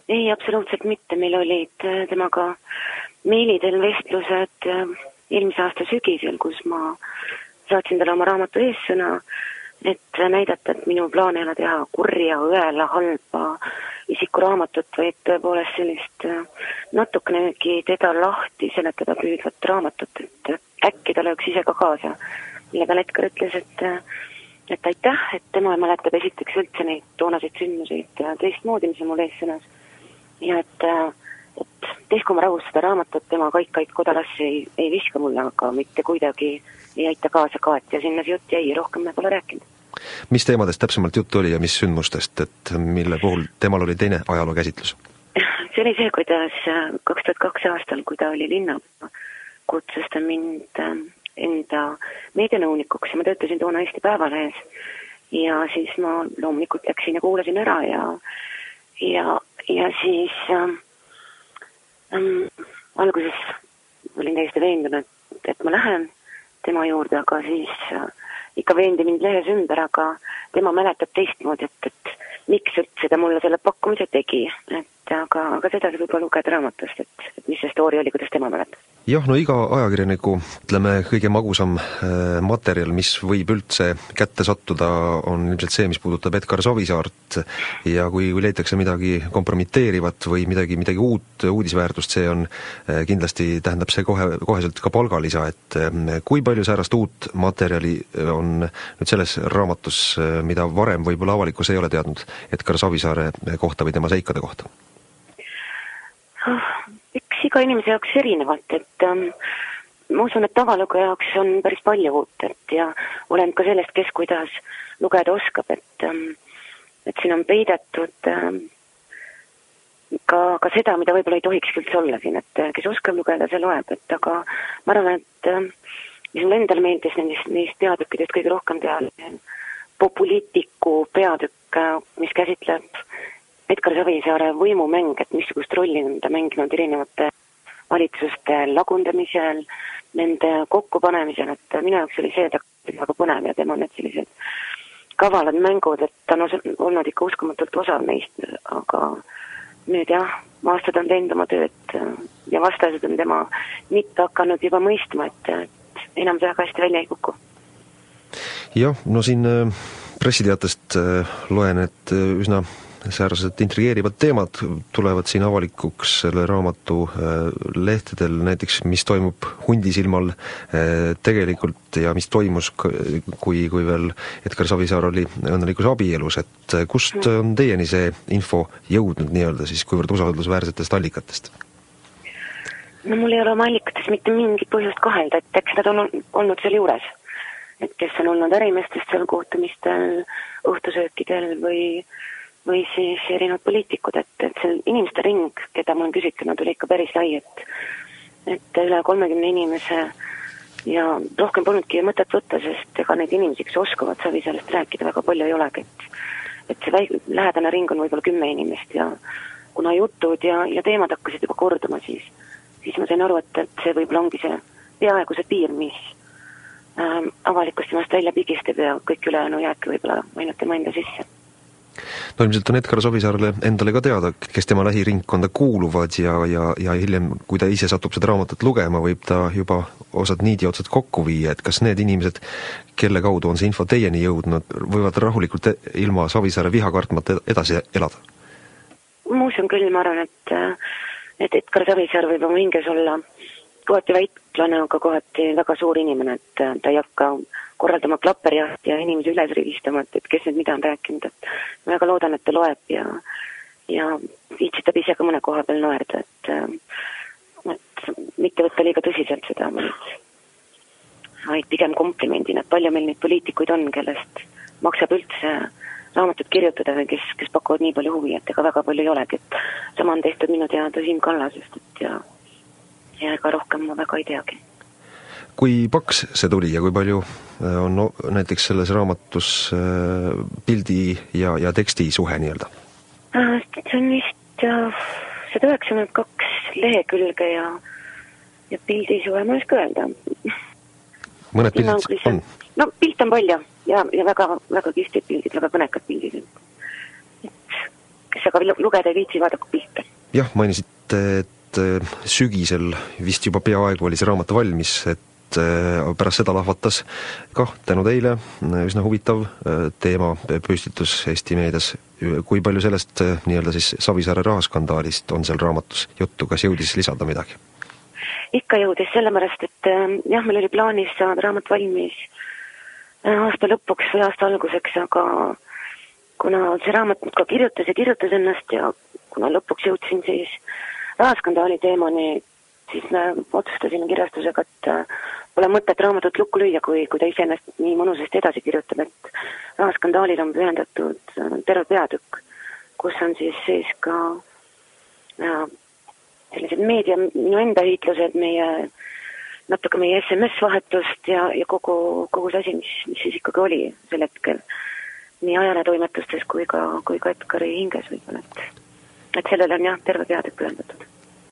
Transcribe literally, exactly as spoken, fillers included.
Ei, absoluutselt mitte. Meil olid temaga meilidel vestlused eelmise aasta sügisel, kus ma saatsin talle oma raamatu eessõna, et näidata, et minu plaan ei ole teha kurja, õela, halba isikuraamatut, vaid tõepoolest sellist natukenegi teda lahti seletada püüdvat raamatut, et äkki ta lööks ise ka kaasa. Millega Edgar ütles, et, et aitäh, et tema mäletab esiteks üldse neid toonaseid sündmuseid teistmoodi, mis on mul eessõnas. Ja et, et tehku ma rahus seda raamatut, tema kaikaid kodalassi ei, ei viska mulle, aga mitte kuidagi ei aita kaasa ka, et ja sinna see jutt jäi, rohkem me pole rääkinud. Mis teemadest täpsemalt juttu oli ja mis sündmustest, et mille puhul temal oli teine ajaloo käsitlus? See oli see, kuidas kaks tuhat kaks aastal, kui ta oli linna, kutsus ta mind enda meedianõunikuks ja ma töötasin toona Eesti Päevalehes ja siis ma loomulikult läksin ja kuulasin ära ja ja, ja siis ähm, alguses olin täiesti veendunud, et ma lähen tema juurde, aga siis äh, ikka veendi mind lehes ümber, aga tema mäletab teistmoodi, et, et miks üldse ta mulle selle pakkumise tegi, et aga, aga seda see võib-olla lugeda raamatust, et, et mis see story oli, kuidas tema mäletab. Jah, no iga ajakirjaniku, ütleme, kõige magusam materjal, mis võib üldse kätte sattuda, on ilmselt see, mis puudutab Edgar Savisaart ja kui, kui leitakse midagi kompromiteerivat või midagi, midagi uut, uudisväärtust, see on kindlasti, tähendab see kohe, koheselt ka palgalisa, et kui palju säärast uut materjali on nüüd selles raamatus, mida varem võib-olla avalikkus ei ole teadnud Edgar Savisaare kohta või tema seikade kohta? Üks iga inimese jaoks erinevalt, et ähm, ma usun, et tavalugeja jaoks on päris palju uut, et ja olen ka sellest, kes kuidas lugeda oskab, et, ähm, et siin on peidetud ähm, ka, ka seda, mida võib-olla ei tohiks üldse olla siin, et kes oskab lugeda, see loeb, et aga ma arvan, et ähm, mis mul endal meeldis neist, neist peatükkidest kõige rohkem teha, populiitiku peatükk, mis käsitleb Edgar Savisaare võimumäng, et missugust rolli on ta mänginud erinevate valitsuste lagundamisel, nende kokkupanemisel, et minu jaoks oli see, et väga põnev ja tema need sellised kavalad mängud, et ta on olnud ikka uskumatult osav neist, aga nüüd jah, aastad on teinud oma tööd ja vastased on tema mitte hakanud juba mõistma, et, et enam see väga hästi välja ei kuku. Jah, no siin pressiteatest loen, et üsna säärased intrigeerivad teemad tulevad siin avalikuks selle raamatu lehtedel, näiteks mis toimub hundisilmal tegelikult ja mis toimus, kui, kui veel Edgar Savisaar oli õnnelikus abielus, et kust on teieni see info jõudnud nii-öelda siis, kuivõrd usaldusväärsetest allikatest? No mul ei ole oma allikates mitte mingit põhjust kahelda, et eks nad on olnud seal juures, et kes on olnud ärimeestest seal kohtumistel, õhtusöökidel või või siis erinevad poliitikud, et, et see inimeste ring, keda ma olen küsitlenud, oli ikka päris lai, et, et üle kolmekümne inimese ja rohkem polnudki mõtet võtta, sest ega neid inimesi, kes oskavad Savisaarest rääkida, väga palju ei olegi, et, et see väik, lähedane ring on võib-olla kümme inimest ja kuna jutud ja, ja teemad hakkasid juba korduma, siis, siis ma sain aru, et, et see võib-olla ongi see peaaegu see piir, mis ähm, avalikust temast välja pigistab ja kõik ülejäänu jääbki võib-olla ainult tema enda sisse. No ilmselt on Edgar Savisaarele endale ka teada, kes tema lähiringkonda kuuluvad ja, ja, ja hiljem, kui ta ise satub seda raamatut lugema, võib ta juba osad niidi otsad kokku viia, et kas need inimesed, kelle kaudu on see info teieni jõudnud, võivad rahulikult ilma Savisaare viha kartmata edasi elada? Ma usun küll, ma arvan, et, et Edgar Savisaar võib oma hinges olla kohati väiklane, aga kohati väga suur inimene, et ta ei hakka korraldama klapperiahti ja inimesi üles rivistama, et, et kes nüüd mida on rääkinud, et ma väga loodan, et ta loeb ja, ja viitsitab ise ka mõne koha peal naerda, et, et mitte võtta liiga tõsiselt seda, vaid pigem komplimendina, et palju meil neid poliitikuid on, kellest maksab üldse raamatut kirjutada või kes, kes pakuvad nii palju huvi, et ega väga palju ei olegi, et sama on tehtud minu teada Siim Kallasest, et ja, ja ega rohkem ma väga ei teagi. Kui paks see tuli ja kui palju on no, näiteks selles raamatus äh, pildi ja, ja teksti suhe nii-öelda? See on vist sada üheksakümmend kaks lehekülge ja, ja pildi suhe, ma ei oska öelda. Mõned pildid on? No pilt on palju ja, ja väga, väga kihvtid pildid, väga kõnekad pildid. Et kes aga lugeda ei viitsi, vaadaku pilte. Jah, mainisite, et sügisel vist juba peaaegu oli see raamat valmis, et pärast seda lahvatas kah tänu teile üsna huvitav teema püstitus Eesti meedias. Kui palju sellest nii-öelda siis Savisaare rahaskandaalist on seal raamatus juttu, kas jõudis lisada midagi? Ikka jõudis, sellepärast, et jah, meil oli plaanis saada raamat valmis aasta lõpuks või aasta alguseks, aga kuna see raamat ka kirjutas ja kirjutas ennast ja kuna lõpuks jõudsin siis rahaskandaali teemani, siis me otsustasime kirjastusega, et pole mõtet raamatut lukku lüüa, kui, kui ta ise ennast nii mõnusasti edasi kirjutab, et rahaskandaalil on pühendatud terve peatükk, kus on siis sees ka ja, sellised meedia, minu enda hiitlused, meie, natuke meie S M S-vahetust ja, ja kogu, kogu see asi, mis, mis siis ikkagi oli sel hetkel nii ajaletoimetustes kui ka, kui ka Edgari hinges võib-olla, et, et sellele on jah, terve peatükk pühendatud.